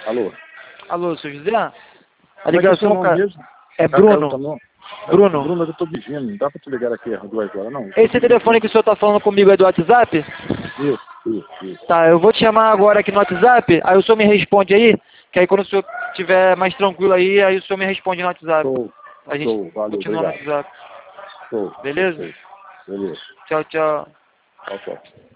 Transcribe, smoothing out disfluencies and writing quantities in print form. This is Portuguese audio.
Alô? Alô, seu José? A Como é que é o seu ligação, nome cara. mesmo? É Bruno. Bruno. Bruno. Bruno, eu tô dirigindo, não dá pra te ligar aqui às 2 horas, não. Esse telefone que o senhor tá falando comigo é do WhatsApp? Isso. Tá, eu vou te chamar agora aqui no WhatsApp, aí o senhor me responde aí, que aí quando o senhor estiver mais tranquilo aí o senhor me responde no WhatsApp. A gente Valeu, continua no obrigado. WhatsApp. Show. Beleza? Beleza. Tchau, tchau. Tchau.